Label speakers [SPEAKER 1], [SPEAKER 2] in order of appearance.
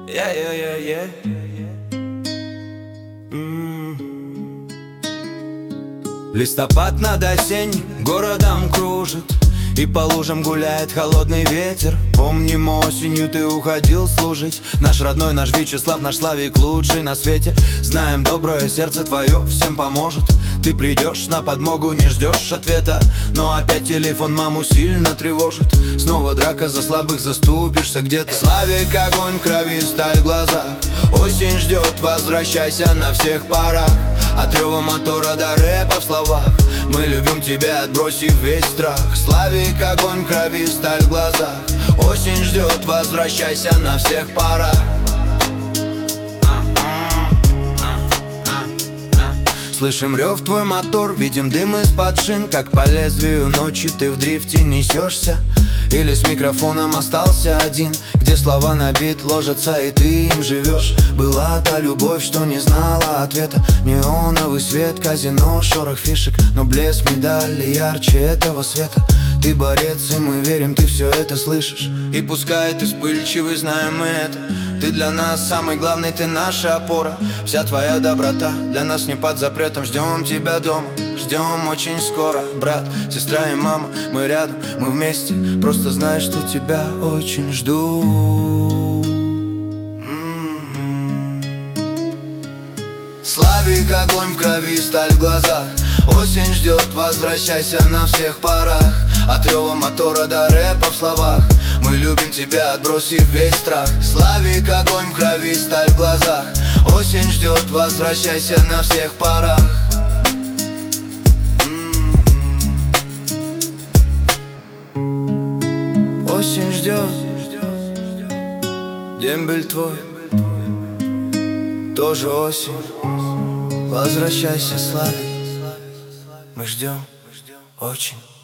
[SPEAKER 1] Yeah, yeah, yeah, yeah. Листопад над осень городом кружит, и по лужам гуляет холодный ветер. Помним, осенью ты уходил служить. Наш родной, наш Вячеслав, наш Славик лучший на свете. Знаем, доброе сердце твое всем поможет. Ты придешь на подмогу, не ждешь ответа, но опять телефон маму сильно тревожит. Снова драка за слабых, заступишься где-то. Славик, огонь, крови, сталь в глазах. Осень ждет, возвращайся на всех парах. От рева мотора до рэпа в словах. Мы любим тебя, отбросив весь страх. Славик, огонь, крови, сталь в глазах. Осень ждет, возвращайся на всех парах. Слышим рев твой мотор, видим дым из-под шин. Как по лезвию ночи ты в дрифте несешься. Или с микрофоном остался один, где слова на бит ложатся и ты им живешь. Была та любовь, что не знала ответа. Неоновый свет, казино, шорох фишек, но блеск медали ярче этого света. Ты борец, и мы верим, ты все это слышишь. И пускай ты вспыльчивый, знаем мы это. Ты для нас самый главный, ты наша опора. Вся твоя доброта для нас не под запретом. Ждем тебя дома, ждем очень скоро. Брат, сестра и мама, мы рядом, мы вместе. Просто знай, что тебя очень жду. Славик, огонь в крови, сталь в глазах. Осень ждет, возвращайся на всех парах. От рева мотора до рэпа в словах. Мы любим тебя, отбросив весь страх. Славик, огонь в крови, сталь в глазах. Осень ждет, возвращайся на всех парах. Осень ждет, дембель твой тоже осень. Возвращайся, Славик, мы ждем очень.